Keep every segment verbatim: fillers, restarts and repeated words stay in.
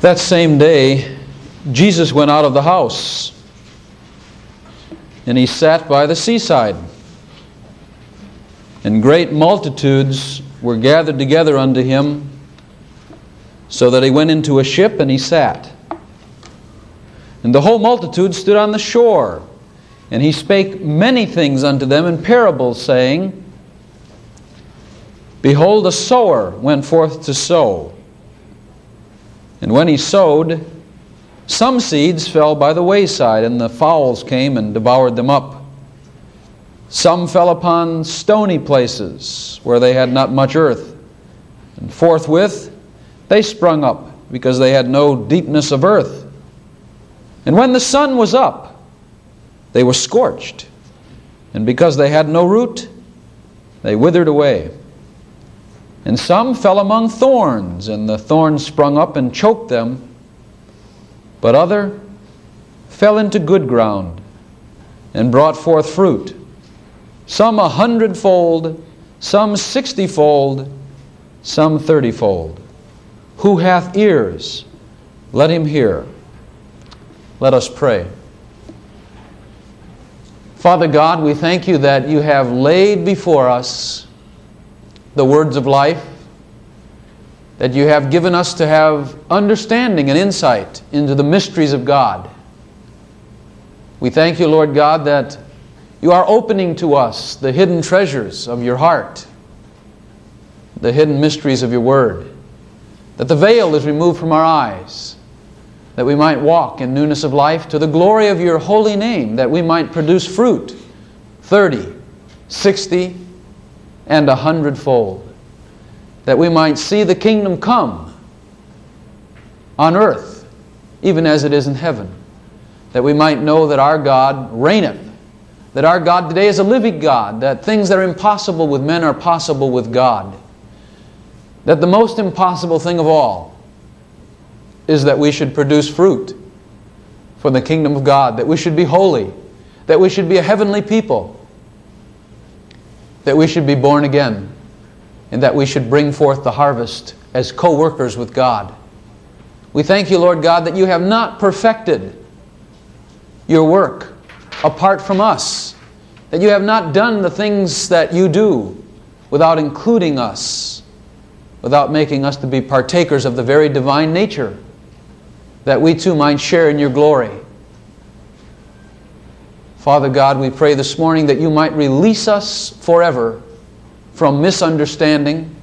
That same day, Jesus went out of the house, and he sat by the seaside. And great multitudes were gathered together unto him, so that he went into a ship and he sat. And the whole multitude stood on the shore, and he spake many things unto them in parables, saying, Behold, a sower went forth to sow. And when he sowed, some seeds fell by the wayside, and the fowls came and devoured them up. Some fell upon stony places, where they had not much earth. And forthwith they sprung up, because they had no deepness of earth. And when the sun was up, they were scorched. And because they had no root, they withered away. And some fell among thorns, and the thorns sprung up and choked them. But other fell into good ground, and brought forth fruit, some a hundredfold, some sixtyfold, some thirtyfold. Who hath ears, let him hear. Let us pray. Father God, we thank you that you have laid before us the words of life, that you have given us to have understanding and insight into the mysteries of God. We thank you, Lord God, that you are opening to us the hidden treasures of your heart, the hidden mysteries of your word, that the veil is removed from our eyes, that we might walk in newness of life to the glory of your holy name, that we might produce fruit thirty, sixty, and a hundredfold, that we might see the kingdom come on earth, even as it is in heaven, that we might know that our God reigneth, that our God today is a living God, that things that are impossible with men are possible with God, that the most impossible thing of all is that we should produce fruit for the kingdom of God, that we should be holy, that we should be a heavenly people, that we should be born again, and that we should bring forth the harvest as co-workers with God. We thank you, Lord God, that you have not perfected your work apart from us, that you have not done the things that you do without including us, without making us to be partakers of the very divine nature, that we too might share in your glory. Father God, we pray this morning that you might release us forever from misunderstanding,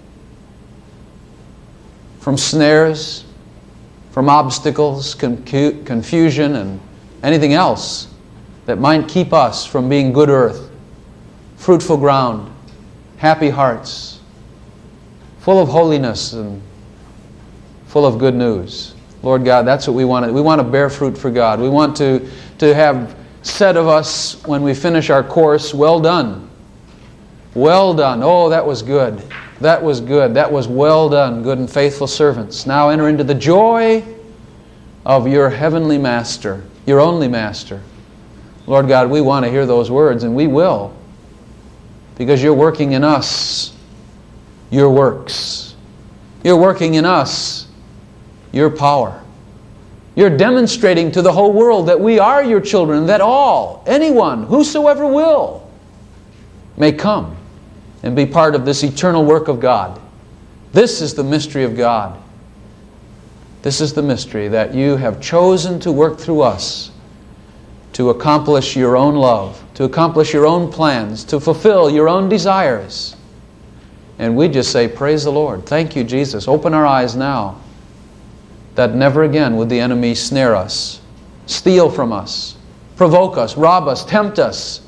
from snares, from obstacles, confu- confusion, and anything else that might keep us from being good earth, fruitful ground, happy hearts, full of holiness and full of good news. Lord God, that's what we want to. We want to bear fruit for God. We want to, to have said of us when we finish our course, well done. Well done. Oh, that was good. That was good. That was well done, good and faithful servants. Now enter into the joy of your heavenly master, your only master. Lord God, we want to hear those words, and we will, because you're working in us your works. You're working in us your power. You're demonstrating to the whole world that we are your children, that all, anyone, whosoever will, may come and be part of this eternal work of God. This is the mystery of God. This is the mystery that you have chosen to work through us to accomplish your own love, to accomplish your own plans, to fulfill your own desires. And we just say, praise the Lord. Thank you, Jesus. Open our eyes now, that never again would the enemy snare us, steal from us, provoke us, rob us, tempt us,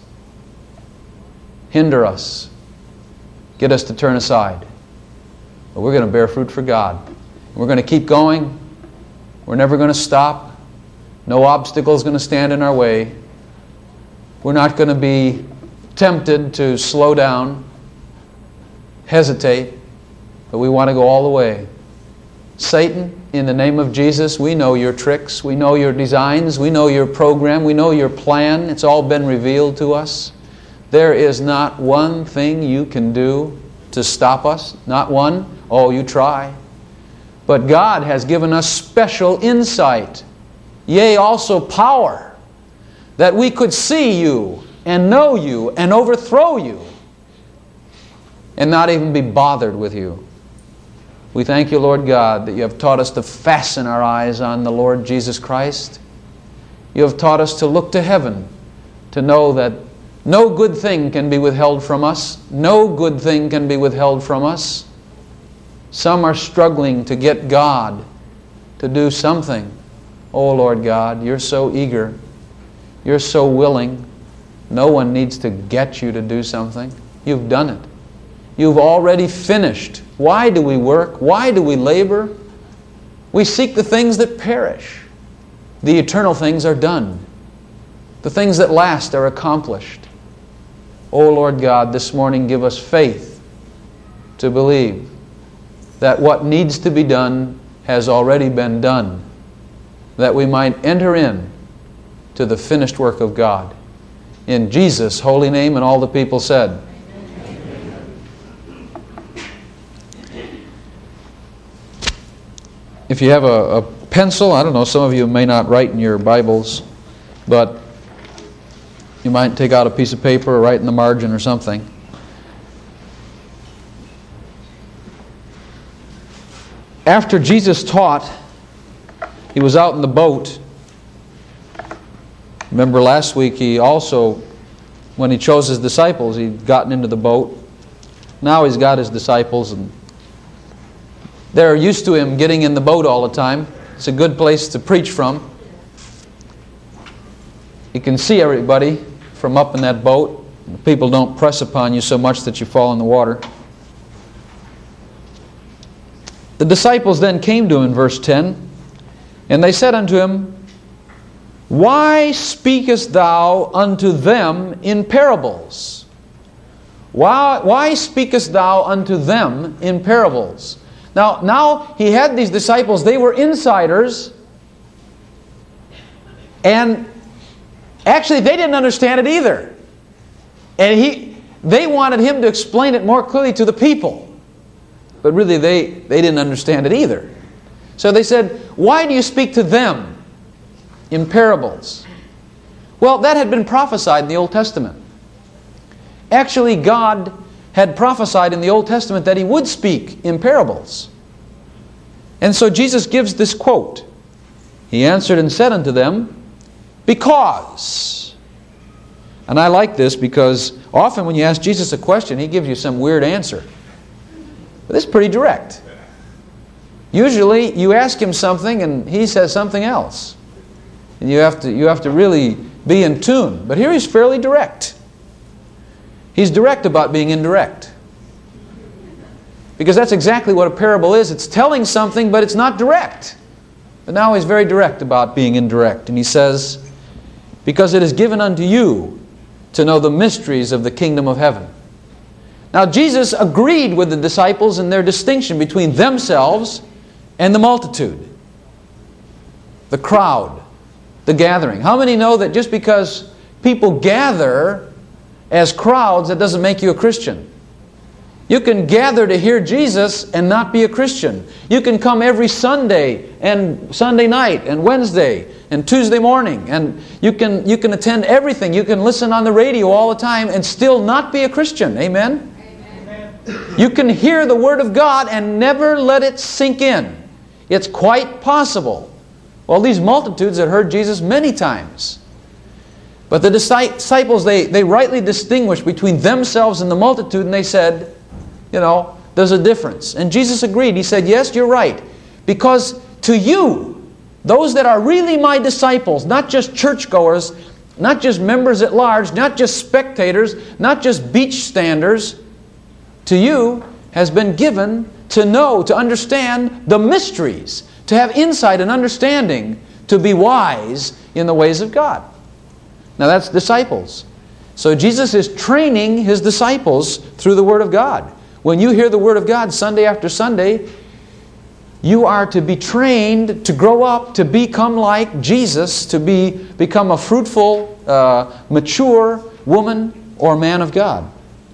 hinder us, get us to turn aside. But we're going to bear fruit for God. We're going to keep going. We're never going to stop. No obstacle is going to stand in our way. We're not going to be tempted to slow down, hesitate, but we want to go all the way. Satan, in the name of Jesus, we know your tricks, we know your designs, we know your program, we know your plan. It's all been revealed to us. There is not one thing you can do to stop us. Not one. Oh, you try. But God has given us special insight, yea, also power, that we could see you and know you and overthrow you and not even be bothered with you. We thank you, Lord God, that you have taught us to fasten our eyes on the Lord Jesus Christ. You have taught us to look to heaven, to know that no good thing can be withheld from us. No good thing can be withheld from us. Some are struggling to get God to do something. Oh, Lord God, you're so eager. You're so willing. No one needs to get you to do something. You've done it. You've already finished. Why do we work? Why do we labor? We seek the things that perish. The eternal things are done. The things that last are accomplished. Oh, Lord God, this morning give us faith to believe that what needs to be done has already been done, that we might enter in to the finished work of God. In Jesus' holy name, and all the people said, if you have a, a pencil, I don't know, some of you may not write in your Bibles, but you might take out a piece of paper or write in the margin or something. After Jesus taught, He was out in the boat. Remember last week He also, when He chose His disciples, He'd gotten into the boat. Now He's got His disciples, and they're used to Him getting in the boat all the time. It's a good place to preach from. You can see everybody from up in that boat. People don't press upon you so much that you fall in the water. The disciples then came to Him in verse ten, and they said unto Him, Why speakest Thou unto them in parables? Why, why speakest Thou unto them in parables? Now, now He had these disciples, they were insiders, and actually they didn't understand it either. And he, they wanted Him to explain it more clearly to the people. But really they, they didn't understand it either. So they said, Why do you speak to them in parables? Well, that had been prophesied in the Old Testament. Actually, God had prophesied in the Old Testament that He would speak in parables. And so Jesus gives this quote. He answered and said unto them, Because. And I like this because often when you ask Jesus a question, He gives you some weird answer. But this is pretty direct. Usually you ask Him something and He says something else. And you have to, you have to really be in tune. But here He's fairly direct. He's direct about being indirect. Because that's exactly what a parable is. It's telling something, but it's not direct. But now He's very direct about being indirect. And He says, Because it is given unto you to know the mysteries of the kingdom of heaven. Now Jesus agreed with the disciples in their distinction between themselves and the multitude. The crowd. The gathering. How many know that just because people gather as crowds, that doesn't make you a Christian? You can gather to hear Jesus and not be a Christian. You can come every Sunday and Sunday night and Wednesday and Tuesday morning, and you can, you can attend everything. You can listen on the radio all the time and still not be a Christian. Amen? Amen. You can hear the Word of God and never let it sink in. It's quite possible. Well, these multitudes had heard Jesus many times. But the disciples, they, they rightly distinguished between themselves and the multitude, and they said, you know, there's a difference. And Jesus agreed. He said, yes, you're right. Because to you, those that are really my disciples, not just churchgoers, not just members at large, not just spectators, not just beach standers, to you has been given to know, to understand the mysteries, to have insight and understanding, to be wise in the ways of God. Now that's disciples. So Jesus is training His disciples through the Word of God. When you hear the Word of God Sunday after Sunday, you are to be trained to grow up, to become like Jesus, to be become a fruitful, uh, mature woman or man of God,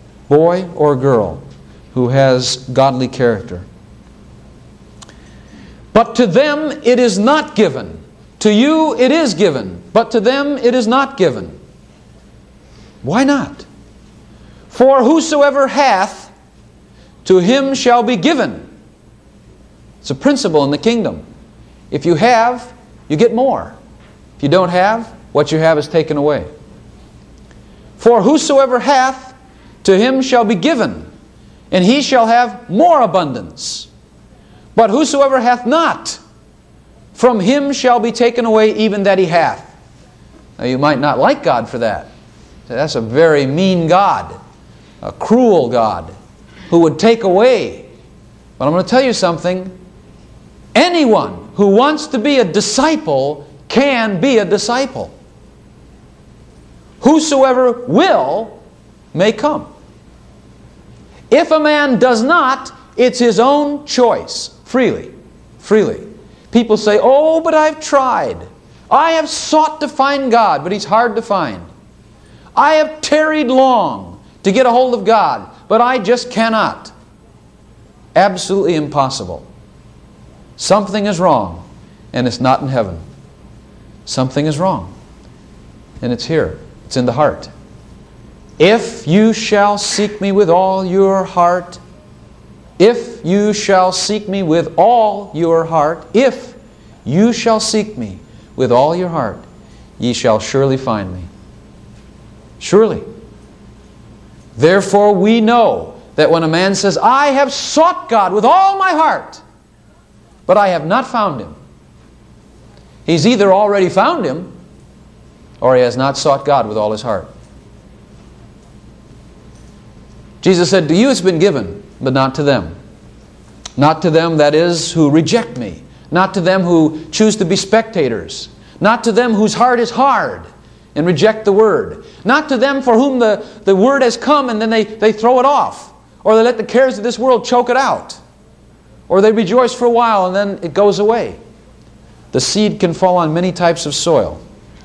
boy or girl who has godly character. But to them it is not given. To you it is given, but to them it is not given. Why not? For whosoever hath, to him shall be given. It's a principle in the kingdom. If you have, you get more. If you don't have, what you have is taken away. For whosoever hath, to him shall be given, and he shall have more abundance. But whosoever hath not, from him shall be taken away even that he hath. Now you might not like God for that. That's a very mean God, a cruel God, who would take away. But I'm going to tell you something. Anyone who wants to be a disciple can be a disciple. Whosoever will may come. If a man does not, it's his own choice. Freely. Freely. People say, oh, but I've tried. I have sought to find God, but He's hard to find. I have tarried long to get a hold of God, but I just cannot. Absolutely impossible. Something is wrong, and it's not in heaven. Something is wrong, and it's here. It's in the heart. If you shall seek me with all your heart, if you shall seek me with all your heart, if you shall seek me with all your heart, ye shall surely find me. Surely. Therefore we know that when a man says, I have sought God with all my heart, but I have not found Him, he's either already found Him, or he has not sought God with all his heart. Jesus said, to you it's been given, but not to them. Not to them, that is, who reject me. Not to them who choose to be spectators. Not to them whose heart is hard and reject the Word. Not to them for whom the, the Word has come and then they, they throw it off. Or they let the cares of this world choke it out. Or they rejoice for a while and then it goes away. The seed can fall on many types of soil.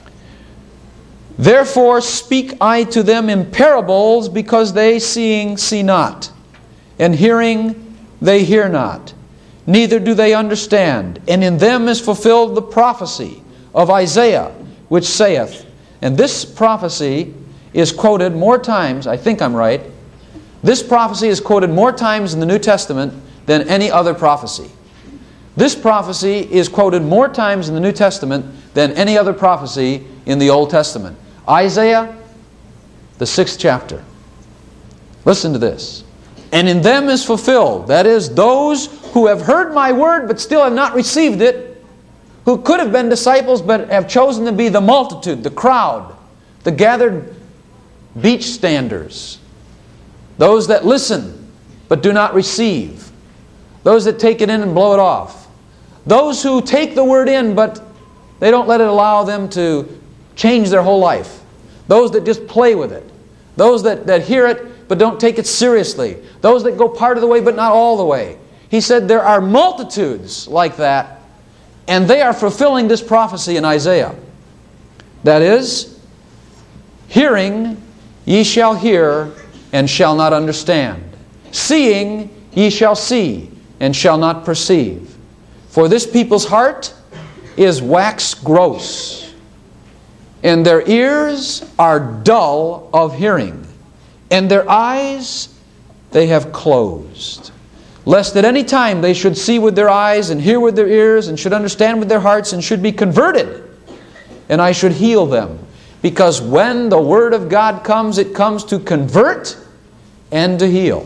Therefore speak I to them in parables, because they seeing see not, and hearing they hear not, neither do they understand. And in them is fulfilled the prophecy of Isaiah, which saith, and this prophecy is quoted more times, I think I'm right, this prophecy is quoted more times in the New Testament than any other prophecy. This prophecy is quoted more times in the New Testament than any other prophecy in the Old Testament. Isaiah, the sixth chapter. Listen to this. And in them is fulfilled, that is, those who have heard my word but still have not received it, who could have been disciples but have chosen to be the multitude, the crowd, the gathered beach standers, those that listen but do not receive, those that take it in and blow it off, those who take the word in but they don't let it allow them to change their whole life, those that just play with it, those that, that hear it but don't take it seriously, those that go part of the way but not all the way. He said there are multitudes like that, and they are fulfilling this prophecy in Isaiah. That is, hearing ye shall hear and shall not understand. Seeing ye shall see and shall not perceive. For this people's heart is wax gross, and their ears are dull of hearing, and their eyes they have closed, lest at any time they should see with their eyes, and hear with their ears, and should understand with their hearts, and should be converted, and I should heal them. Because when the Word of God comes, it comes to convert and to heal.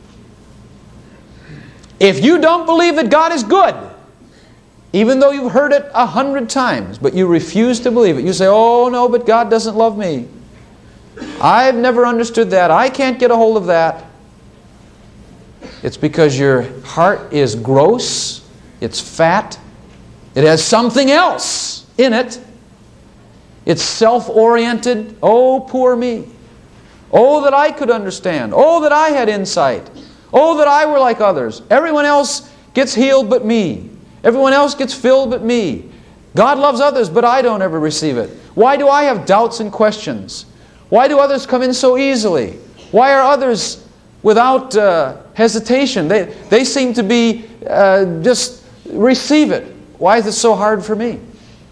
If you don't believe that God is good, even though you've heard it a hundred times, but you refuse to believe it, you say, oh no, but God doesn't love me. I've never understood that. I can't get a hold of that. It's because your heart is gross, it's fat, it has something else in it. It's self-oriented. Oh, poor me. Oh, that I could understand. Oh, that I had insight. Oh, that I were like others. Everyone else gets healed but me. Everyone else gets filled but me. God loves others, but I don't ever receive it. Why do I have doubts and questions? Why do others come in so easily? Why are others without uh, hesitation? They, they seem to be uh, just receive it. Why is it so hard for me?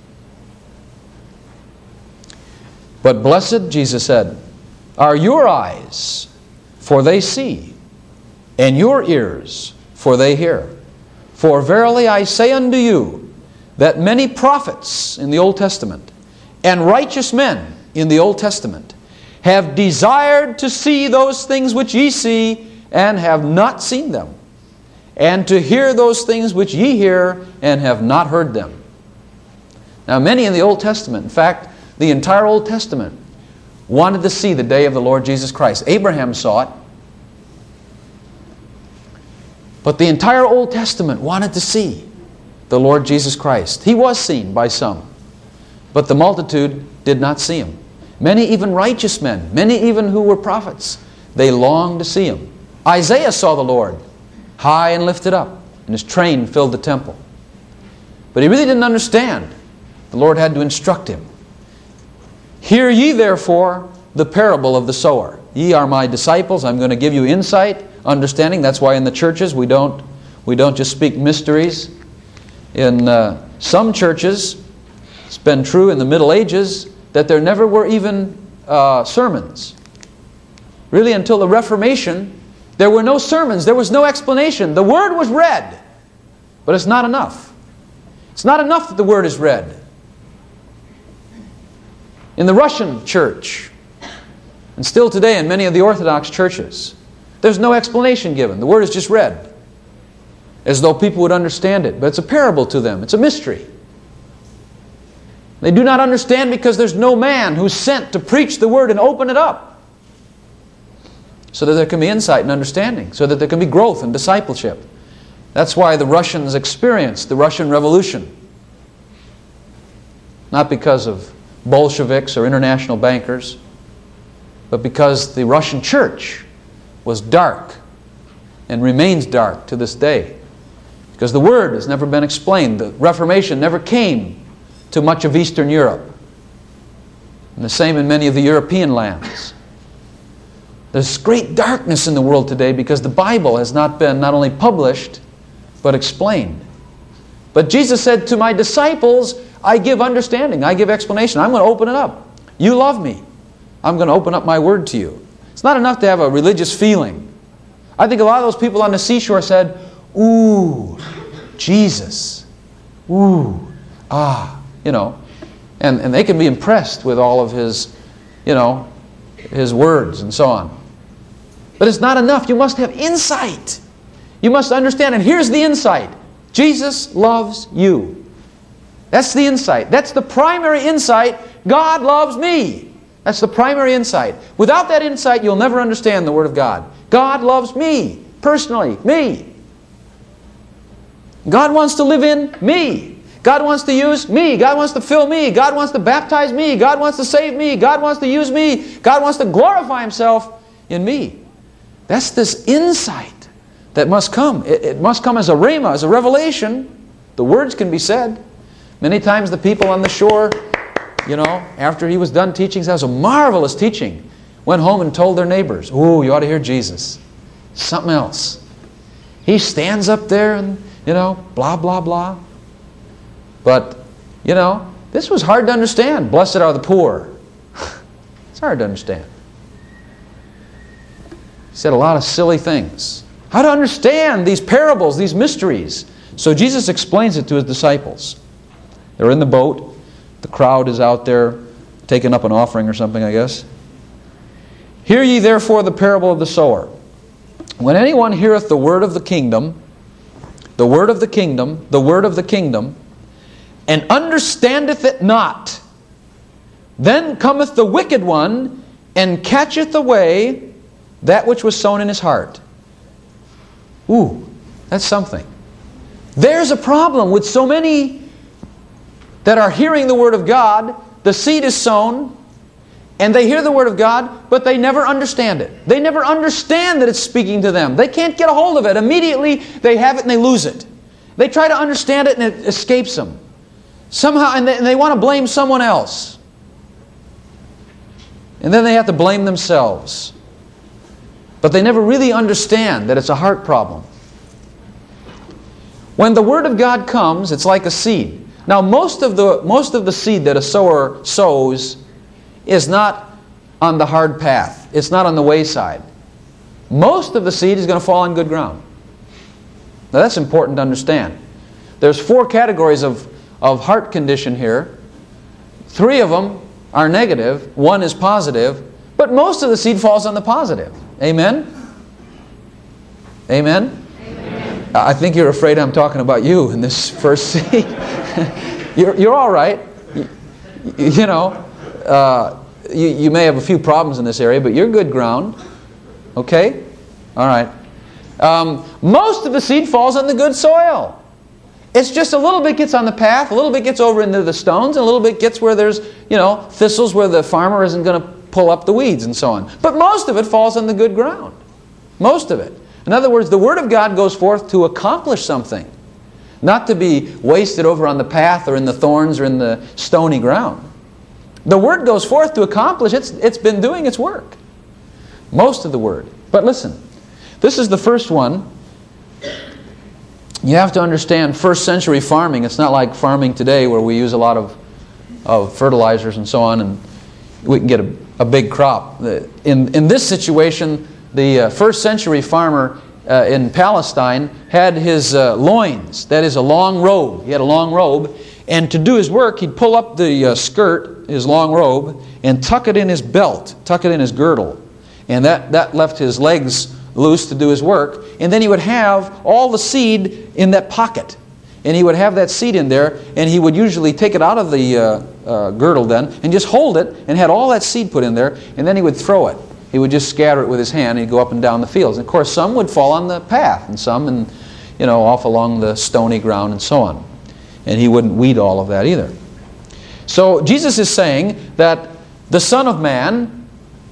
But blessed, Jesus said, are your eyes, for they see, and your ears, for they hear. For verily I say unto you, that many prophets in the Old Testament, and righteous men in the Old Testament, have desired to see those things which ye see, and have not seen them, and to hear those things which ye hear, and have not heard them. Now many in the Old Testament, in fact, the entire Old Testament, wanted to see the day of the Lord Jesus Christ. Abraham saw it. But the entire Old Testament wanted to see the Lord Jesus Christ. He was seen by some, but the multitude did not see Him. Many even righteous men, many even who were prophets, they longed to see Him. Isaiah saw the Lord high and lifted up, and His train filled the temple. But he really didn't understand. The Lord had to instruct him. Hear ye therefore the parable of the sower. Ye are my disciples. I'm going to give you insight, understanding. That's why in the churches we don't, we don't just speak mysteries. In uh, some churches, it's been true in the Middle Ages, that there never were even uh, sermons. Really, until the Reformation, there were no sermons. There was no explanation. The Word was read, but it's not enough. It's not enough that the Word is read. In the Russian church, and still today in many of the Orthodox churches, there's no explanation given. The Word is just read, as though people would understand it. But it's a parable to them. It's a mystery. They do not understand because there's no man who's sent to preach the Word and open it up, so that there can be insight and understanding, so that there can be growth and discipleship. That's why the Russians experienced the Russian Revolution. Not because of Bolsheviks or international bankers, but because the Russian church was dark and remains dark to this day. Because the Word has never been explained. The Reformation never came to much of Eastern Europe. And the same in many of the European lands. There's great darkness in the world today because the Bible has not been not only published, but explained. But Jesus said, to my disciples, I give understanding, I give explanation. I'm going to open it up. You love me. I'm going to open up my Word to you. It's not enough to have a religious feeling. I think a lot of those people on the seashore said, ooh, Jesus. Ooh, ah, you know. And, and they can be impressed with all of His, you know, His words and so on. But it's not enough. You must have insight. You must understand. And here's the insight. Jesus loves you. That's the insight. That's the primary insight. God loves me. That's the primary insight. Without that insight, you'll never understand the Word of God. God loves me, personally, me. God wants to live in me. God wants to use me. God wants to fill me. God wants to baptize me. God wants to save me. God wants to use me. God wants to glorify Himself in me. That's this insight that must come. It, it must come as a rhema, as a revelation. The words can be said. Many times the people on the shore, you know, after he was done teaching, that was a marvelous teaching, went home and told their neighbors, ooh, you ought to hear Jesus. Something else. He stands up there and, you know, blah, blah, blah. But, you know, this was hard to understand. Blessed are the poor. It's hard to understand. He said a lot of silly things. How to understand these parables, these mysteries. So Jesus explains it to His disciples. They're in the boat. The crowd is out there taking up an offering or something, I guess. Hear ye therefore the parable of the sower. When anyone heareth the word of the kingdom, the word of the kingdom, the word of the kingdom, and understandeth it not, then cometh the wicked one, and catcheth away that which was sown in his heart. Ooh, that's something. There's a problem with so many that are hearing the Word of God. The seed is sown, and they hear the Word of God, but they never understand it. They never understand that it's speaking to them. They can't get a hold of it. Immediately they have it and they lose it. They try to understand it and it escapes them. Somehow, and they, and they want to blame someone else. And then they have to blame themselves. But they never really understand that it's a heart problem. When the Word of God comes, it's like a seed. Now, most of the, most of the seed that a sower sows is not on the hard path. It's not on the wayside. Most of the seed is going to fall on good ground. Now, that's important to understand. There's four categories of, of heart condition here. Three of them are negative. One is positive. But most of the seed falls on the positive. Amen? Amen? Amen. I think you're afraid I'm talking about you in this first seed. you're, you're all right. You, you know, uh, you, you may have a few problems in this area, but you're good ground. Okay? All right. Um, most of the seed falls on the good soil. It's just a little bit gets on the path, a little bit gets over into the stones, and a little bit gets where there's, you know, thistles where the farmer isn't going to pull up the weeds and so on. But most of it falls on the good ground. Most of it. In other words, the Word of God goes forth to accomplish something. Not to be wasted over on the path or in the thorns or in the stony ground. The Word goes forth to accomplish. It's, it's been doing its work. Most of the Word. But listen, this is the first one. You have to understand first century farming. It's not like farming today where we use a lot of, of fertilizers and so on and we can get a, a big crop. In, in this situation, the uh, first century farmer uh, in Palestine had his uh, loins, that is a long robe. He had a long robe, and to do his work, he'd pull up the uh, skirt, his long robe, and tuck it in his belt, tuck it in his girdle. And that, that left his legs loose to do his work. And then he would have all the seed in that pocket. And he would have that seed in there, and he would usually take it out of the uh, uh, girdle then, and just hold it, and had all that seed put in there, and then he would throw it. He would just scatter it with his hand, and he'd go up and down the fields. And of course, some would fall on the path, and some, in, you know, off along the stony ground, and so on. And he wouldn't weed all of that either. So Jesus is saying that the Son of Man,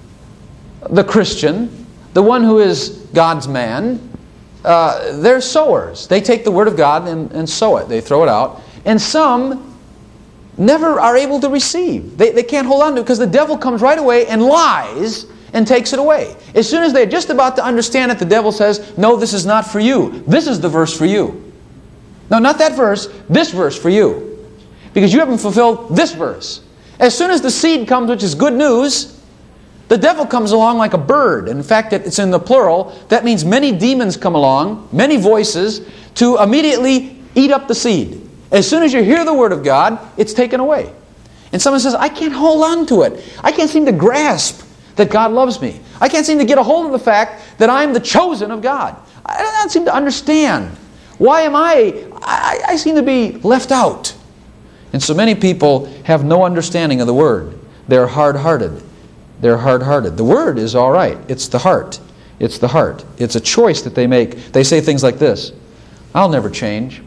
the Christian, the one who is God's man, uh, they're sowers. They take the Word of God and, and sow it. They throw it out. And some never are able to receive. They, they can't hold on to it because the devil comes right away and lies and takes it away. As soon as they're just about to understand it, the devil says, no, this is not for you. This is the verse for you. No, not that verse. This verse for you. Because you haven't fulfilled this verse. As soon as the seed comes, which is good news, the devil comes along like a bird. In fact, it's in the plural. That means many demons come along, many voices, to immediately eat up the seed. As soon as you hear the Word of God, it's taken away. And someone says, I can't hold on to it. I can't seem to grasp that God loves me. I can't seem to get a hold of the fact that I'm the chosen of God. I don't seem to understand. Why am I? I, I seem to be left out. And so many people have no understanding of the Word. They're hard-hearted. They're hard-hearted. The Word is all right. It's the heart. It's the heart. It's a choice that they make. They say things like this. I'll never change.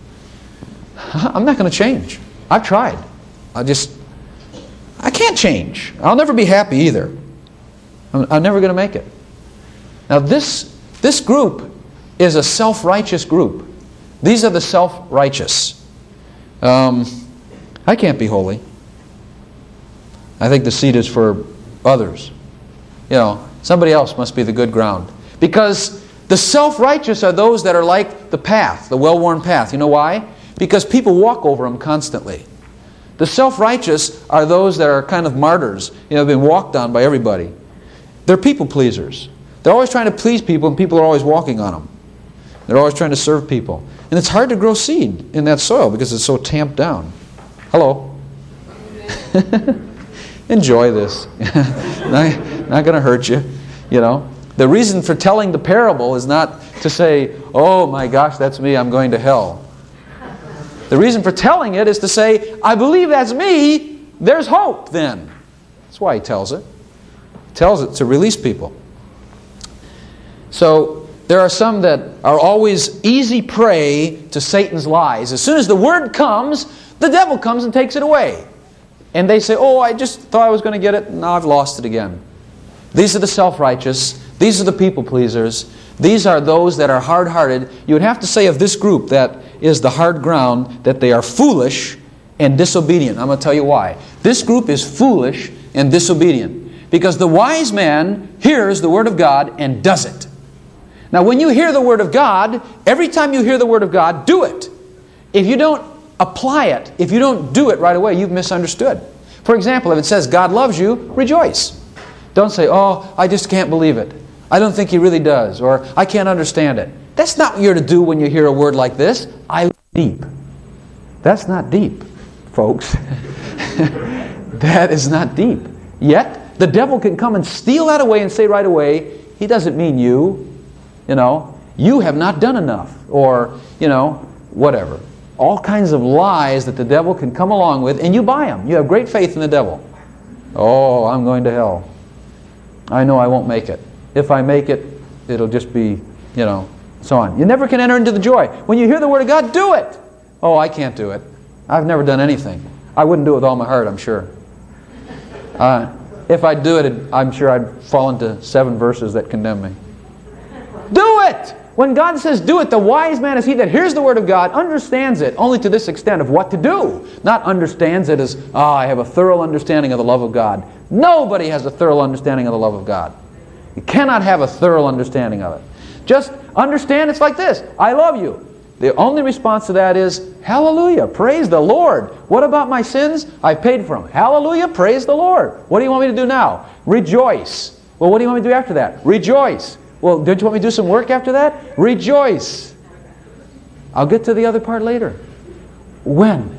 I'm not going to change. I've tried. I just, I can't change. I'll never be happy either. I'm, I'm never going to make it. Now this, this group is a self-righteous group. These are the self-righteous. Um, I can't be holy. I think the seed is for others. You know, somebody else must be the good ground. Because the self-righteous are those that are like the path, the well-worn path. You know why? Because people walk over them constantly. The self-righteous are those that are kind of martyrs, you know, been walked on by everybody. They're people pleasers. They're always trying to please people, and people are always walking on them. They're always trying to serve people. And it's hard to grow seed in that soil because it's so tamped down. Hello. Enjoy this. not not going to hurt you, you know. The reason for telling the parable is not to say, oh my gosh, that's me, I'm going to hell. The reason for telling it is to say, I believe that's me, there's hope then. That's why he tells it. He tells it to release people. So there are some that are always easy prey to Satan's lies. As soon as the word comes, the devil comes and takes it away. And they say, oh, I just thought I was going to get it, and now I've lost it again. These are the self-righteous. These are the people pleasers. These are those that are hard-hearted. You would have to say of this group that is the hard ground that they are foolish and disobedient. I'm going to tell you why. This group is foolish and disobedient because the wise man hears the Word of God and does it. Now, when you hear the Word of God, every time you hear the Word of God, do it. If you don't apply it, if you don't do it right away, you've misunderstood. For example, if it says God loves you, rejoice. Don't say, oh, I just can't believe it. I don't think He really does, or I can't understand it. That's not what you're to do when you hear a word like this. I love deep. That's not deep, folks. That is not deep. Yet, the devil can come and steal that away and say right away, He doesn't mean you. You know, you have not done enough. Or, you know, whatever. All kinds of lies that the devil can come along with, and you buy them. You have great faith in the devil. Oh, I'm going to hell. I know I won't make it. If I make it, it'll just be, you know, so on. You never can enter into the joy. When you hear the Word of God, do it. Oh, I can't do it. I've never done anything. I wouldn't do it with all my heart, I'm sure. Uh, if I do it, I'm sure I'd fall into seven verses that condemn me. Do it! When God says do it, the wise man is he that hears the Word of God, understands it, only to this extent of what to do. Not understands it as, ah, oh, I have a thorough understanding of the love of God. Nobody has a thorough understanding of the love of God. You cannot have a thorough understanding of it. Just understand it's like this. I love you. The only response to that is, hallelujah, praise the Lord. What about my sins? I paid for them. Hallelujah, praise the Lord. What do you want me to do now? Rejoice. Well, what do you want me to do after that? Rejoice. Well, don't you want me to do some work after that? Rejoice. I'll get to the other part later. When?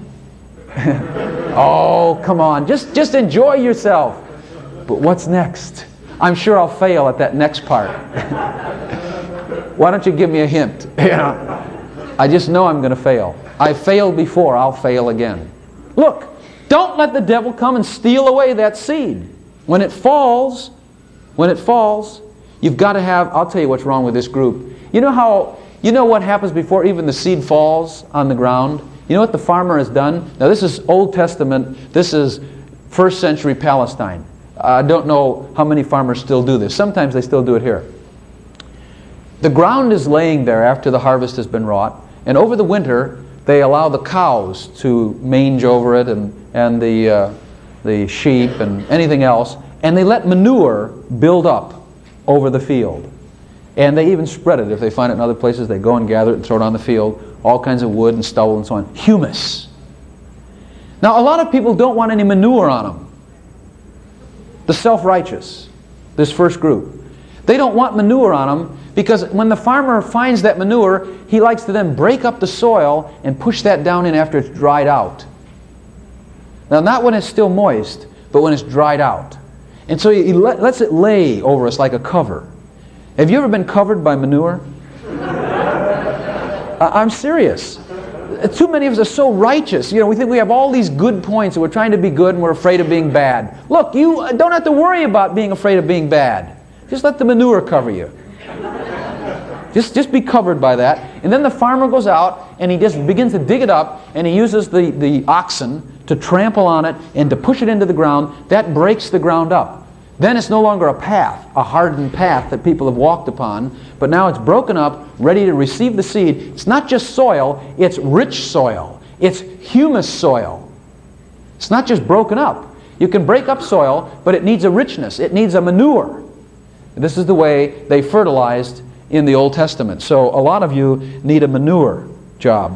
Oh, come on. Just, just enjoy yourself. But what's next? I'm sure I'll fail at that next part. Why don't you give me a hint? You know, I just know I'm going to fail. I failed before, I'll fail again. Look, don't let the devil come and steal away that seed. When it falls, when it falls, you've got to have, I'll tell you what's wrong with this group. You know how, you know what happens before even the seed falls on the ground? You know what the farmer has done? Now this is Old Testament, this is first century Palestine. I don't know how many farmers still do this. Sometimes they still do it here. The ground is laying there after the harvest has been wrought, and over the winter they allow the cows to mange over it, and, and the, uh, the sheep and anything else, and they let manure build up over the field. And they even spread it. If they find it in other places, they go and gather it and throw it on the field. All kinds of wood and stubble and so on. Humus. Now a lot of people don't want any manure on them. The self-righteous, this first group. They don't want manure on them because when the farmer finds that manure, he likes to then break up the soil and push that down in after it's dried out. Now not when it's still moist, but when it's dried out. And so he lets it lay over us like a cover. Have you ever been covered by manure? I'm serious. Too many of us are so righteous. You know, we think we have all these good points and we're trying to be good and we're afraid of being bad. Look, you don't have to worry about being afraid of being bad. Just let the manure cover you. Just, just be covered by that. And then the farmer goes out and he just begins to dig it up, and he uses the, the oxen to trample on it and to push it into the ground. That breaks the ground up. Then it's no longer a path, a hardened path that people have walked upon, but now it's broken up, ready to receive the seed. It's not just soil, it's rich soil. It's humus soil. It's not just broken up. You can break up soil, but it needs a richness. It needs a manure. This is the way they fertilized in the Old Testament. So a lot of you need a manure job.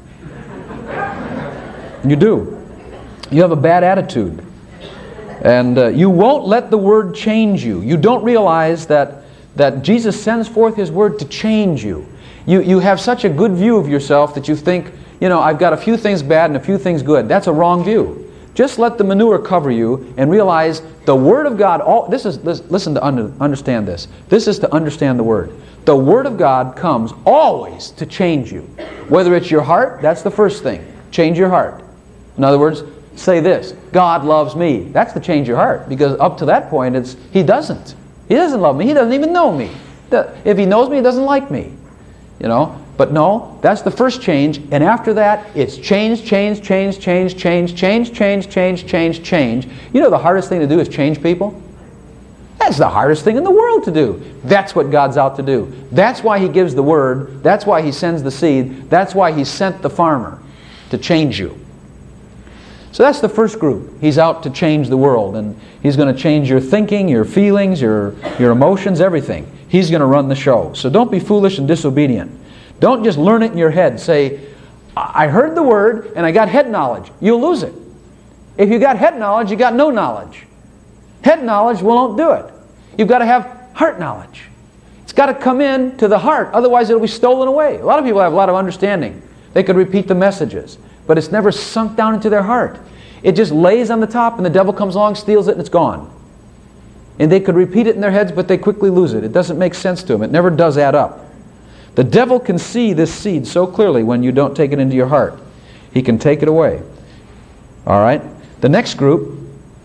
You do. You have a bad attitude. And uh, you won't let the Word change you. You don't realize that, that Jesus sends forth His Word to change you. You. You have such a good view of yourself that you think, you know, I've got a few things bad and a few things good. That's a wrong view. Just let the manure cover you and realize the Word of God, all, this is, listen to under, understand this. This is to understand the Word. The Word of God comes always to change you. Whether it's your heart, that's the first thing. Change your heart. In other words, say this, God loves me. That's to change your heart, because up to that point, it's He doesn't. He doesn't love me. He doesn't even know me. If He knows me, He doesn't like me. You know? But no, that's the first change, and after that, it's change, change, change, change, change, change, change, change, change, change. You know the hardest thing to do is change people? That's the hardest thing in the world to do. That's what God's out to do. That's why He gives the Word. That's why He sends the seed. That's why He sent the farmer to change you. So that's the first group. He's out to change the world, and He's going to change your thinking, your feelings, your, your emotions, everything. he's going to run the show. So don't be foolish and disobedient. Don't just learn it in your head. Say, I heard the word and I got head knowledge. You'll lose it. If you got head knowledge, you got no knowledge. Head knowledge won't do it. You've got to have heart knowledge. It's got to come in to the heart, otherwise it'll be stolen away. A lot of people have a lot of understanding. They could repeat the messages, but it's never sunk down into their heart. It just lays on the top and the devil comes along, steals it, and it's gone. And they could repeat it in their heads, but they quickly lose it. It doesn't make sense to them. It never does add up. The devil can see this seed so clearly when you don't take it into your heart. He can take it away. All right? The next group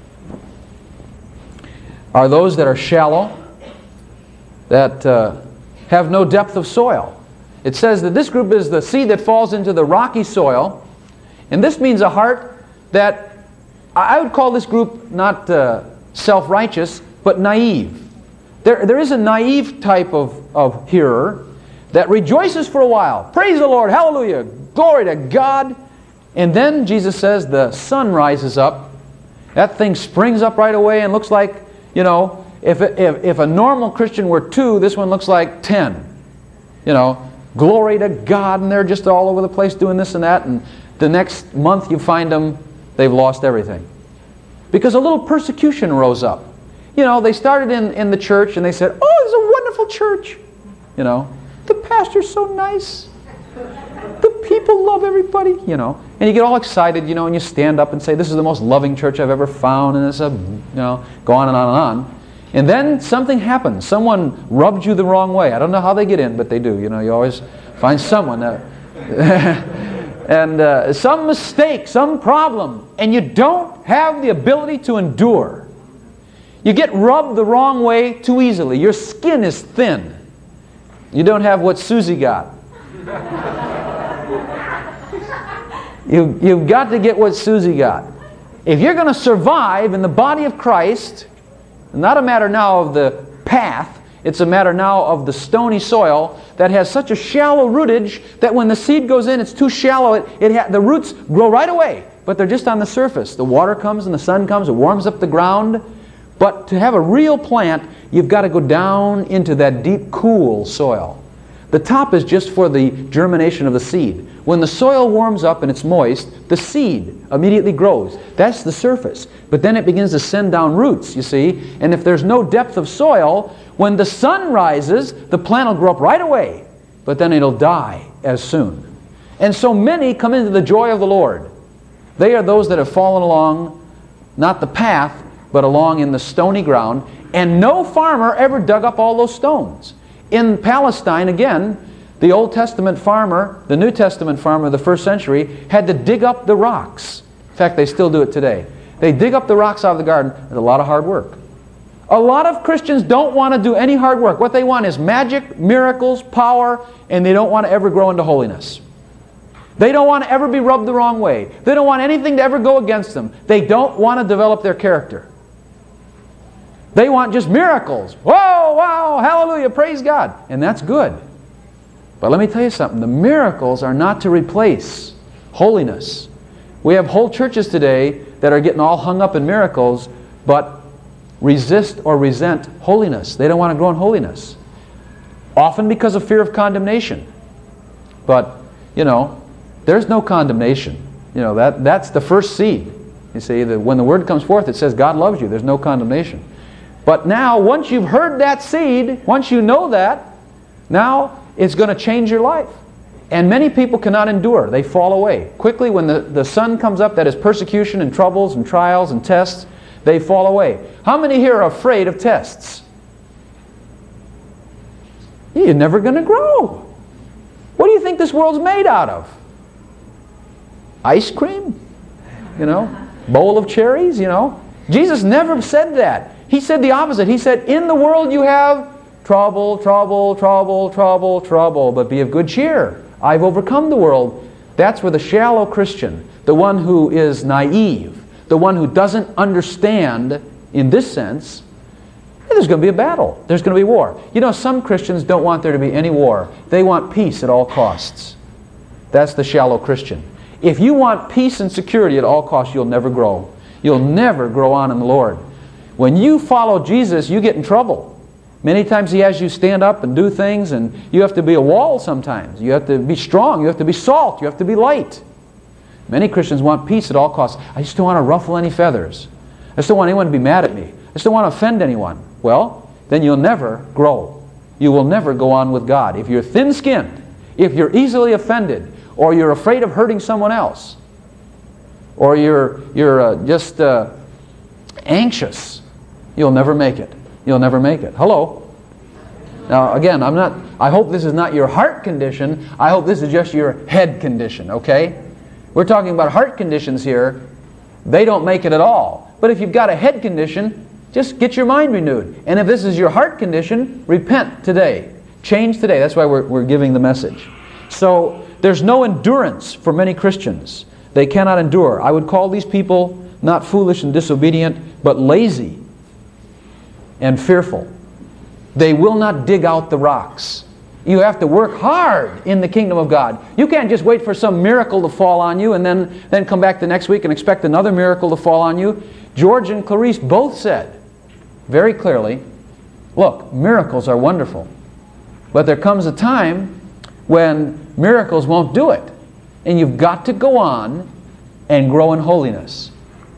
are those that are shallow, that uh, have no depth of soil. It says that this group is the seed that falls into the rocky soil, and this means a heart that, I would call this group not uh, self-righteous, but naive. There, there is a naive type of, of hearer that rejoices for a while. Praise the Lord, hallelujah, glory to God. And then Jesus says the sun rises up. That thing springs up right away and looks like, you know, if, if, if a normal Christian were two, this one looks like ten. You know, glory to God, and they're just all over the place doing this and that, and the next month you find them, they've lost everything. Because a little persecution rose up. You know, they started in, in the church and they said, oh, it's a wonderful church. You know, the pastor's so nice. The people love everybody, you know. And you get all excited, you know, and you stand up and say, this is the most loving church I've ever found, and it's a, you know, go on and on and on. And then something happens. Someone rubbed you the wrong way. I don't know how they get in, but they do. You know, you always find someone that... and uh, some mistake, some problem, and you don't have the ability to endure. You get rubbed the wrong way too easily. Your skin is thin. You don't have what Susie got. you, you've got to get what Susie got. If you're going to survive in the body of Christ, not a matter now of the path, it's a matter now of the stony soil that has such a shallow rootage that when the seed goes in, it's too shallow. It, it ha- the roots grow right away, but they're just on the surface. The water comes and the sun comes, it warms up the ground. But to have a real plant, you've got to go down into that deep, cool soil. The top is just for the germination of the seed. When the soil warms up and it's moist, the seed immediately grows. That's the surface. But then it begins to send down roots, you see. And if there's no depth of soil, when the sun rises, the plant will grow up right away. But then it'll die as soon. And so many come into the joy of the Lord. They are those that have fallen along, not the path, but along in the stony ground. And no farmer ever dug up all those stones. In Palestine, again, the Old Testament farmer, the New Testament farmer of the first century, had to dig up the rocks. In fact, they still do it today. They dig up the rocks out of the garden. It's a lot of hard work. A lot of Christians don't want to do any hard work. What they want is magic, miracles, power, and they don't want to ever grow into holiness. They don't want to ever be rubbed the wrong way. They don't want anything to ever go against them. They don't want to develop their character. They want just miracles. Whoa, wow, hallelujah, praise God. And that's good. But let me tell you something. The miracles are not to replace holiness. We have whole churches today that are getting all hung up in miracles, but resist or resent holiness. They don't want to grow in holiness. Often because of fear of condemnation. But, you know, there's no condemnation. You know, that, that's the first seed. You see, that when the word comes forth, it says God loves you. There's no condemnation. But now, once you've heard that seed, once you know that, now it's going to change your life. And many people cannot endure. They fall away. Quickly, when the, the sun comes up, that is persecution and troubles and trials and tests, they fall away. How many here are afraid of tests? You're never going to grow. What do you think this world's made out of? Ice cream? You know? Bowl of cherries? You know? Jesus never said that. He said the opposite. He said, in the world you have trouble, trouble, trouble, trouble, trouble, but be of good cheer. I've overcome the world. That's where the shallow Christian, the one who is naive, the one who doesn't understand in this sense, there's going to be a battle. There's going to be war. You know, some Christians don't want there to be any war. They want peace at all costs. That's the shallow Christian. If you want peace and security at all costs, you'll never grow. You'll never grow on in the Lord. When you follow Jesus, you get in trouble. Many times He has you stand up and do things, and you have to be a wall sometimes. You have to be strong. You have to be salt. You have to be light. Many Christians want peace at all costs. I just don't want to ruffle any feathers. I just don't want anyone to be mad at me. I just don't want to offend anyone. Well, then you'll never grow. You will never go on with God. If you're thin-skinned, if you're easily offended, or you're afraid of hurting someone else, or you're, you're uh, just uh, anxious, you'll never make it. You'll never make it. Hello? Now, again, I'm not, I hope this is not your heart condition. I hope this is just your head condition, okay? We're talking about heart conditions here. They don't make it at all. But if you've got a head condition, just get your mind renewed. And if this is your heart condition, repent today. Change today. That's why we're, we're giving the message. So, there's no endurance for many Christians. They cannot endure. I would call these people not foolish and disobedient, but lazy and fearful. They will not dig out the rocks. You have to work hard in the kingdom of God. You can't just wait for some miracle to fall on you and then, then come back the next week and expect another miracle to fall on you. George and Clarice both said very clearly, look, miracles are wonderful, but there comes a time when miracles won't do it. And you've got to go on and grow in holiness.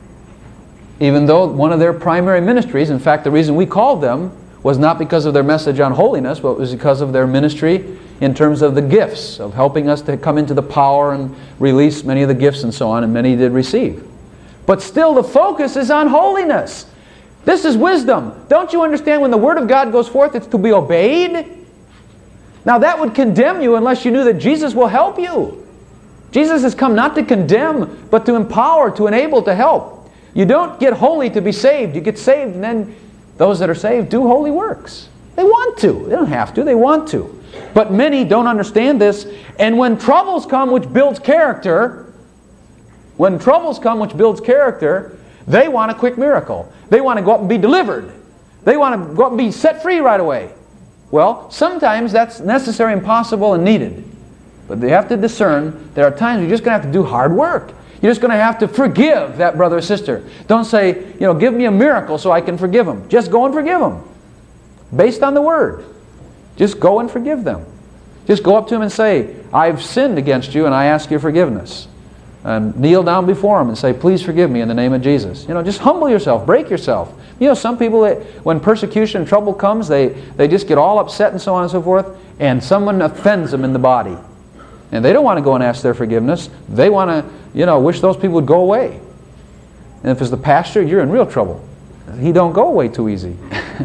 Even though one of their primary ministries, in fact the reason we called them was not because of their message on holiness, but it was because of their ministry in terms of the gifts, of helping us to come into the power and release many of the gifts and so on, and many did receive. But still the focus is on holiness. This is wisdom. Don't you understand when the Word of God goes forth, it's to be obeyed? Now that would condemn you unless you knew that Jesus will help you. Jesus has come not to condemn, but to empower, to enable, to help. You don't get holy to be saved. You get saved and then those that are saved do holy works. They want to. They don't have to. They want to. But many don't understand this. And when troubles come which builds character, when troubles come which builds character, they want a quick miracle. They want to go up and be delivered. They want to go up and be set free right away. Well, sometimes that's necessary and possible and needed. But they have to discern there are times you're just going to have to do hard work. You're just going to have to forgive that brother or sister. Don't say, you know, give me a miracle so I can forgive them. Just go and forgive them. Based on the Word. Just go and forgive them. Just go up to them and say, I've sinned against you and I ask your forgiveness. And kneel down before them and say, please forgive me in the name of Jesus. You know, just humble yourself. Break yourself. You know, some people, when persecution and trouble comes, they, they just get all upset and so on and so forth, and someone offends them in the body. And they don't want to go and ask their forgiveness. They want to, you know, wish those people would go away. And if it's the pastor, you're in real trouble. He don't go away too easy.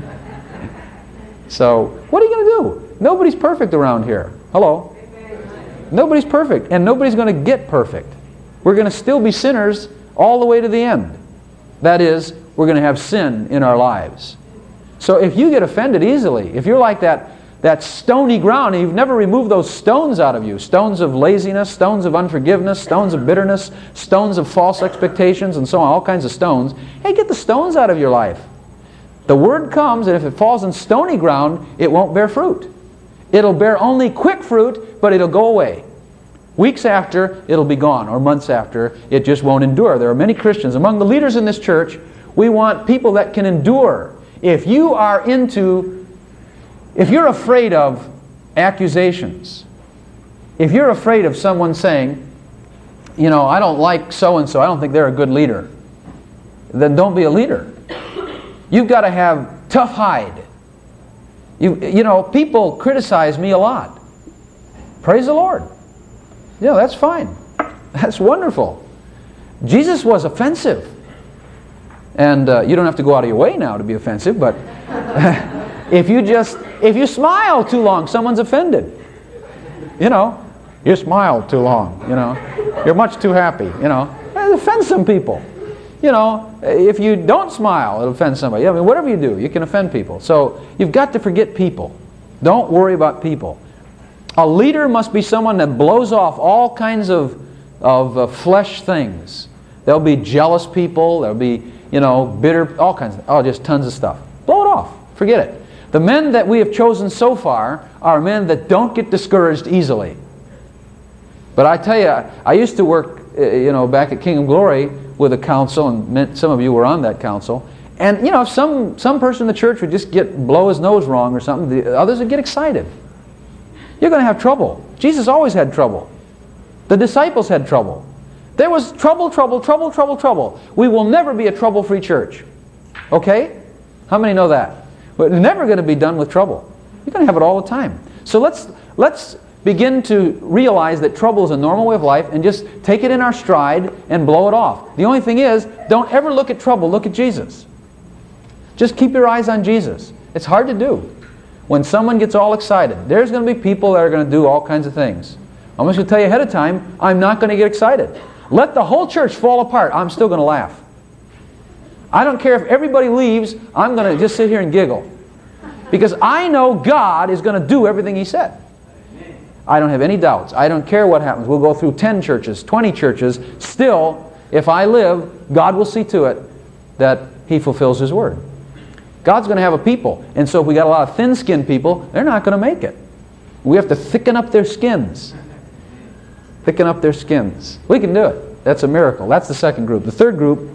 So, what are you going to do? Nobody's perfect around here. Hello? Nobody's perfect. And nobody's going to get perfect. We're going to still be sinners all the way to the end. That is, we're going to have sin in our lives. So if you get offended easily, if you're like that that stony ground, and you've never removed those stones out of you, stones of laziness, stones of unforgiveness, stones of bitterness, stones of false expectations, and so on, all kinds of stones, hey, get the stones out of your life. The Word comes, and if it falls in stony ground, it won't bear fruit. It'll bear only quick fruit, but it'll go away. Weeks after, it'll be gone, or months after, it just won't endure. There are many Christians. Among the leaders in this church, we want people that can endure. If you are into If you're afraid of accusations, if you're afraid of someone saying, you know, I don't like so-and-so, I don't think they're a good leader, then don't be a leader. You've got to have tough hide. You, you know, people criticize me a lot. Praise the Lord. Yeah, that's fine. That's wonderful. Jesus was offensive. And uh, you don't have to go out of your way now to be offensive, but if you just, if you smile too long, someone's offended. You know, you smile too long, you know. You're much too happy, you know. It offends some people. You know, if you don't smile, it'll offend somebody. I mean, whatever you do, you can offend people. So you've got to forget people. Don't worry about people. A leader must be someone that blows off all kinds of, of uh, flesh things. There'll be jealous people, there'll be, you know, bitter, all kinds of, oh, just tons of stuff. Blow it off. Forget it. The men that we have chosen so far are men that don't get discouraged easily. But I tell you, I used to work, you know, back at Kingdom Glory with a council, and some of you were on that council, And, you know, if some, some person in the church would just get blow his nose wrong or something, the others would get excited. You're going to have trouble. Jesus always had trouble. The disciples had trouble. There was trouble, trouble, trouble, trouble, trouble. We will never be a trouble-free church. Okay? How many know that? We're never going to be done with trouble. You're going to have it all the time. So let's, let's begin to realize that trouble is a normal way of life and just take it in our stride and blow it off. The only thing is, don't ever look at trouble, look at Jesus. Just keep your eyes on Jesus. It's hard to do. When someone gets all excited, there's going to be people that are going to do all kinds of things. I'm just going to tell you ahead of time, I'm not going to get excited. Let the whole church fall apart. I'm still going to laugh. I don't care if everybody leaves, I'm going to just sit here and giggle. Because I know God is going to do everything He said. I don't have any doubts. I don't care what happens. We'll go through ten churches, twenty churches. Still, if I live, God will see to it that He fulfills His word. God's going to have a people. And so if we got a lot of thin-skinned people, they're not going to make it. We have to thicken up their skins. Thicken up their skins. We can do it. That's a miracle. That's the second group. The third group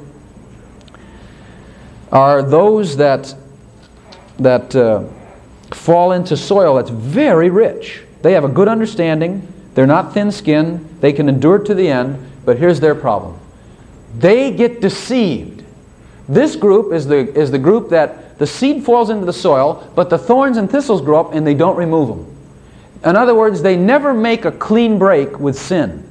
are those that, that uh, fall into soil that's very rich. They have a good understanding. They're not thin-skinned. They can endure to the end. But here's their problem. They get deceived. This group is the, is the group that the seed falls into the soil, but the thorns and thistles grow up and they don't remove them. In other words, they never make a clean break with sin.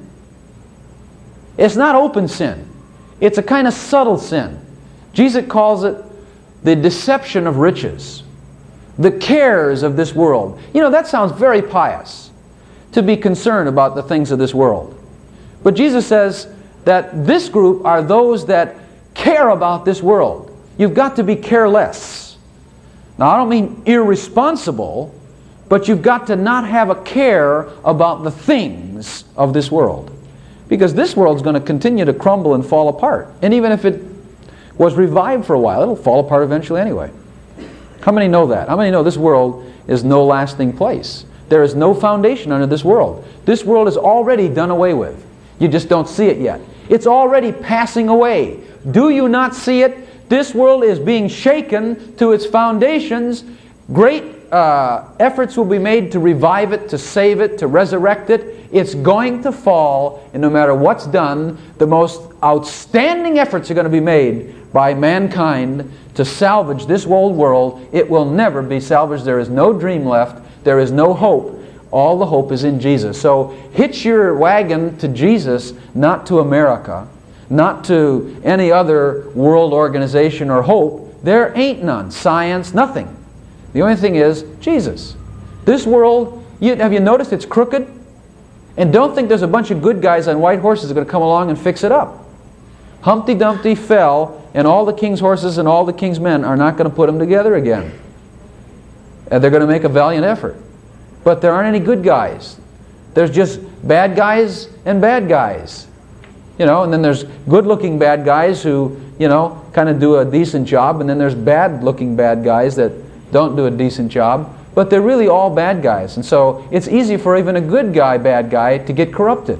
It's not open sin. It's a kind of subtle sin. Jesus calls it the deception of riches. The cares of this world. You know, that sounds very pious, to be concerned about the things of this world. But Jesus says that this group are those that care about this world. You've got to be careless. Now, I don't mean irresponsible, but you've got to not have a care about the things of this world. Because this world's going to continue to crumble and fall apart. And even if it was revived for a while, it'll fall apart eventually anyway. How many know that? How many know this world is no lasting place? There is no foundation under this world. This world is already done away with. You just don't see it yet. It's already passing away. Do you not see it? This world is being shaken to its foundations. Great uh, efforts will be made to revive it, to save it, to resurrect it. It's going to fall, and no matter what's done, the most outstanding efforts are going to be made by mankind to salvage this old world. It will never be salvaged. There is no dream left. There is no hope. All the hope is in Jesus. So hitch your wagon to Jesus, not to America, not to any other world organization or hope. There ain't none. Science, nothing. The only thing is Jesus. This world, you, have you noticed it's crooked? And don't think there's a bunch of good guys on white horses that are going to come along and fix it up. Humpty Dumpty fell, and all the king's horses and all the king's men are not going to put them together again. And they're going to make a valiant effort. But there aren't any good guys. There's just bad guys and bad guys. You know, and then there's good-looking bad guys who, you know, kind of do a decent job, and then there's bad-looking bad guys that don't do a decent job. But they're really all bad guys. And so it's easy for even a good guy, bad guy, to get corrupted.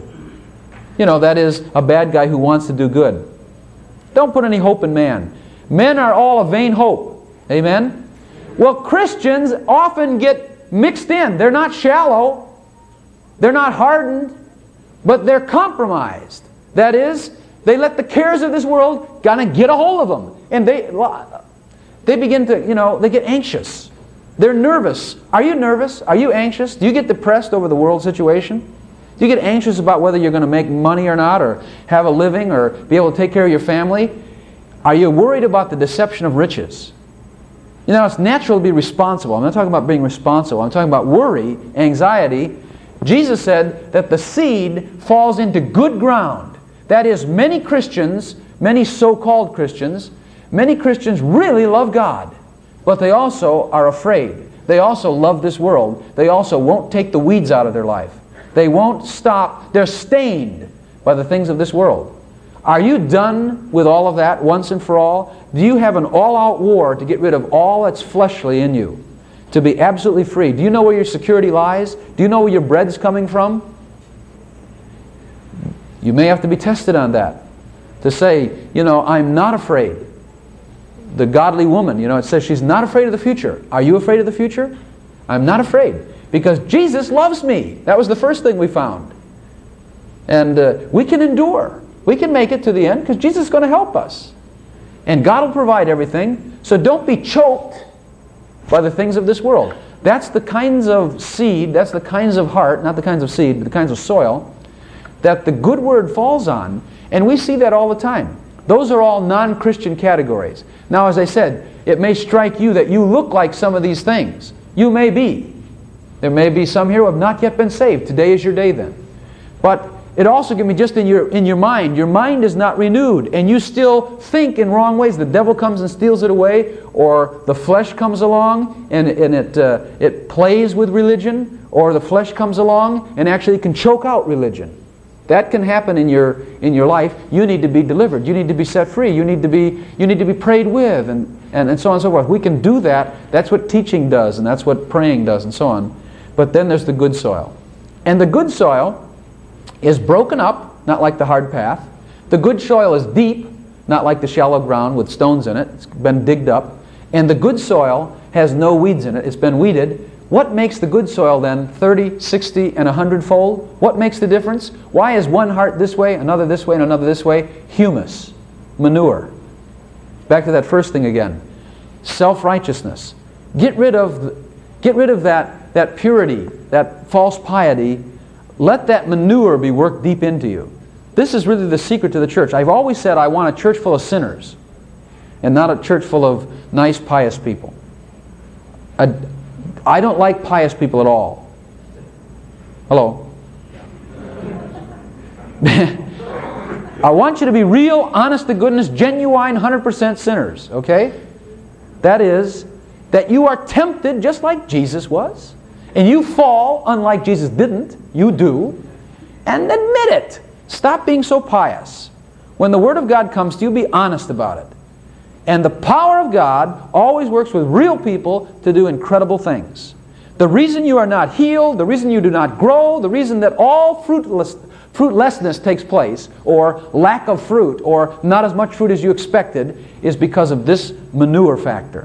You know, that is a bad guy who wants to do good. Don't put any hope in man. Men are all a vain hope. Amen? Well, Christians often get mixed in. They're not shallow. They're not hardened. But they're compromised. That is, they let the cares of this world kind of get a hold of them. And they, they begin to, you know, they get anxious. They're nervous. Are you nervous? Are you anxious? Do you get depressed over the world situation? Do you get anxious about whether you're going to make money or not, or have a living, or be able to take care of your family? Are you worried about the deception of riches? You know, it's natural to be responsible. I'm not talking about being responsible. I'm talking about worry, anxiety. Jesus said that the seed falls into good ground. That is, many Christians, many so-called Christians, many Christians really love God. But they also are afraid. They also love this world. They also won't take the weeds out of their life. They won't stop. They're stained by the things of this world. Are you done with all of that once and for all? Do you have an all-out war to get rid of all that's fleshly in you? To be absolutely free? Do you know where your security lies? Do you know where your bread's coming from? You may have to be tested on that. To say, you know, I'm not afraid. the godly woman, you know, it says she's not afraid of the future. Are you afraid of the future? I'm not afraid, because Jesus loves me. That was the first thing we found. And uh, we can endure. We can make it to the end because Jesus is going to help us. And God will provide everything. So don't be choked by the things of this world. That's the kinds of seed, that's the kinds of heart, not the kinds of seed, but the kinds of soil, that the good word falls on. And we see that all the time. Those are all non-Christian categories. Now, as I said, it may strike you that you look like some of these things. You may be. There may be some here who have not yet been saved. Today is your day then. But it also can be just in your, in your mind. Your mind is not renewed, and you still think in wrong ways. The devil comes and steals it away, or the flesh comes along and, and it, uh, it plays with religion, or the flesh comes along and actually can choke out religion. That can happen in your, in your life. You need to be delivered. You need to be set free. You need to be, you need to be prayed with, and, and, and so on and so forth. We can do that. That's what teaching does, and that's what praying does, and so on. But then there's the good soil. And the good soil is broken up, not like the hard path. The good soil is deep, not like the shallow ground with stones in it. It's been digged up. And the good soil has no weeds in it. It's been weeded. What makes the good soil then thirty, sixty, and a hundred-fold? What makes the difference? Why is one heart this way, another this way, and another this way? Humus, manure. Back to that first thing again. Self-righteousness. Get rid of, get rid of that, that purity, that false piety. Let that manure be worked deep into you. This is really the secret to the church. I've always said I want a church full of sinners and not a church full of nice, pious people. I, I don't like pious people at all. Hello? I want you to be real, honest to goodness, genuine, one hundred percent sinners, okay? That is, that you are tempted just like Jesus was, and you fall unlike Jesus didn't. You do. And admit it. Stop being so pious. When the Word of God comes to you, be honest about it. And the power of God always works with real people to do incredible things. The reason you are not healed, the reason you do not grow, the reason that all fruitless, fruitlessness takes place, or lack of fruit, or not as much fruit as you expected, is because of this manure factor.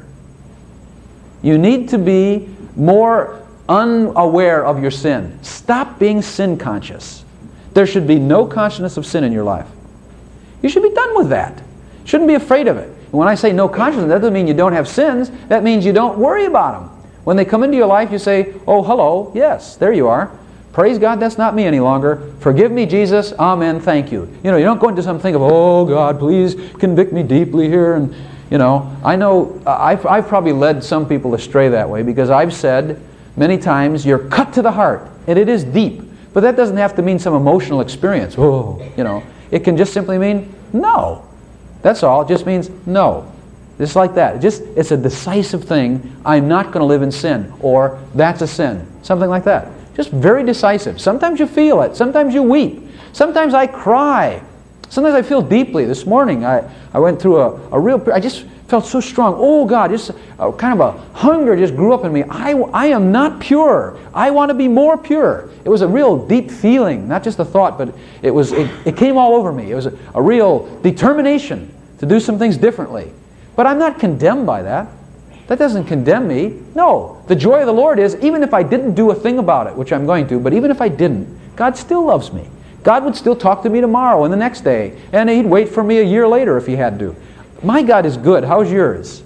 You need to be more unaware of your sin. Stop being sin conscious. There should be no consciousness of sin in your life. You should be done with that. Shouldn't be afraid of it. And when I say no consciousness, that doesn't mean you don't have sins. That means you don't worry about them. When they come into your life, you say, oh, hello, yes, there you are. Praise God, that's not me any longer. Forgive me, Jesus. Amen, thank you. You know, you don't go into some thing of, oh, God, please convict me deeply here. And, you know, I know I've, I've probably led some people astray that way, because I've said many times, you're cut to the heart, and it is deep. But that doesn't have to mean some emotional experience. Oh, you know, it can just simply mean no. That's all. It just means no. Just like that. It just, it's a decisive thing. I'm not going to live in sin, or that's a sin. Something like that. Just very decisive. Sometimes you feel it. Sometimes you weep. Sometimes I cry. Sometimes I feel deeply. This morning I, I went through a, a real, I just felt so strong. Oh God, just a, kind of a hunger just grew up in me. I, I am not pure. I want to be more pure. It was a real deep feeling, not just a thought, but it was. It, it came all over me. It was a, a real determination to do some things differently. But I'm not condemned by that. That doesn't condemn me. No. The joy of the Lord is, even if I didn't do a thing about it, which I'm going to, but even if I didn't, God still loves me. God would still talk to me tomorrow and the next day, and He'd wait for me a year later if He had to. My God is good. How's yours?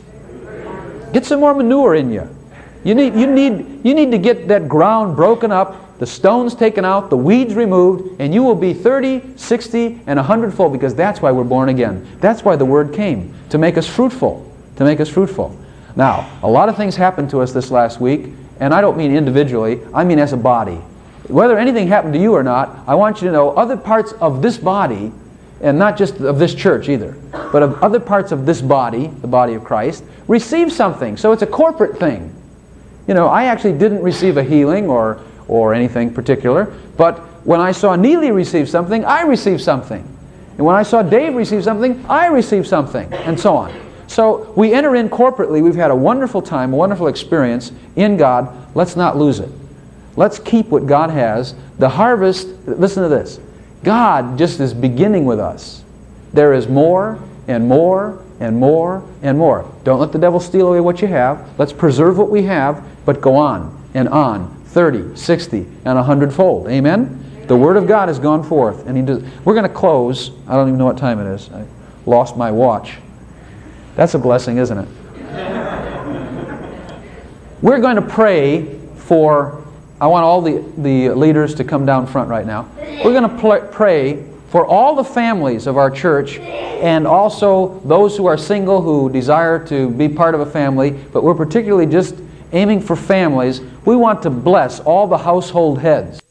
Get some more manure in you. You need, you need, you need to get that ground broken up, the stones taken out, the weeds removed, and you will be thirty, sixty, and a hundredfold, because that's why we're born again. That's why the Word came, to make us fruitful, to make us fruitful. Now, a lot of things happened to us this last week, and I don't mean individually, I mean as a body. Whether anything happened to you or not, I want you to know other parts of this body, and not just of this church either, but of other parts of this body, the body of Christ, receive something. So it's a corporate thing. You know, I actually didn't receive a healing or, or anything particular, but when I saw Neely receive something, I received something. And when I saw Dave receive something, I received something, and so on. So we enter in corporately. We've had a wonderful time, a wonderful experience in God. Let's not lose it. Let's keep what God has. The harvest, listen to this. God just is beginning with us. There is more, and more and more and more. Don't let the devil steal away what you have. Let's preserve what we have, but go on and on, thirty, sixty, and a hundredfold. Amen? The Word of God has gone forth. And he does. We're going to close. I don't even know what time it is. I lost my watch. That's a blessing, isn't it? We're going to pray for, I want all the, the leaders to come down front right now. We're going to pl- pray for all the families of our church, and also those who are single who desire to be part of a family, but we're particularly just aiming for families. We want to bless all the household heads.